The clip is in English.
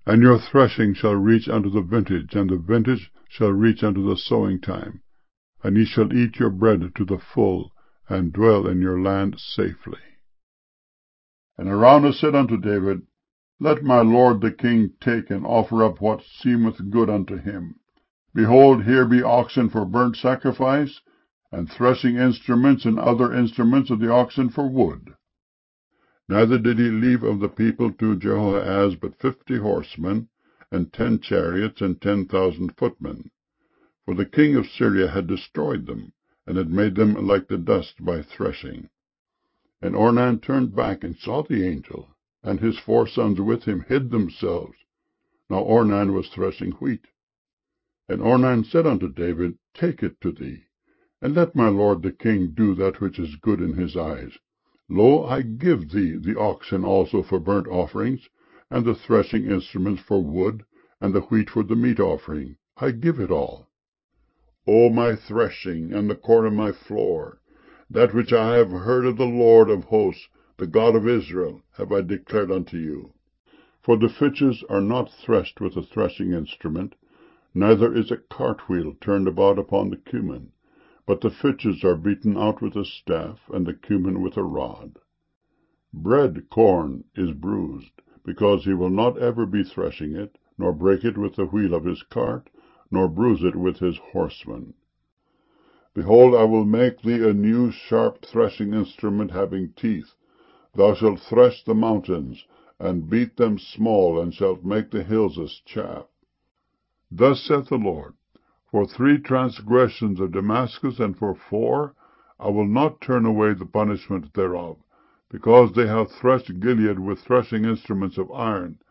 And your threshing shall reach unto the vintage, and the vintage shall reach unto the sowing time. And ye shall eat your bread to the full, and dwell in your land safely. And Araunah said unto David, Let my lord the king take and offer up what seemeth good unto him. Behold, here be oxen for burnt sacrifice, and threshing instruments and other instruments of the oxen for wood. Neither did he leave of the people to Jehoahaz but 50 horsemen, and 10 chariots, and 10,000 footmen. For the king of Syria had destroyed them, and had made them like the dust by threshing. And Ornan turned back and saw the angel, and his 4 sons with him hid themselves. Now Ornan was threshing wheat. And Ornan said unto David, Take it to thee, and let my lord the king do that which is good in his eyes. Lo, I give thee the oxen also for burnt offerings, and the threshing instruments for wood, and the wheat for the meat offering. I give it all. O my threshing, and the corn of my floor, that which I have heard of the Lord of hosts, the God of Israel, have I declared unto you. For the fitches are not threshed with a threshing instrument, neither is a cartwheel turned about upon the cumin, but the fitches are beaten out with a staff, and the cumin with a rod. Bread corn is bruised, because he will not ever be threshing it, nor break it with the wheel of his cart, nor bruise it with his horsemen. Behold, I will make thee a new sharp threshing instrument having teeth. Thou shalt thresh the mountains, and beat them small, and shalt make the hills as chaff. Thus saith the Lord, For 3 transgressions of Damascus, and for 4, I will not turn away the punishment thereof, because they have threshed Gilead with threshing instruments of iron,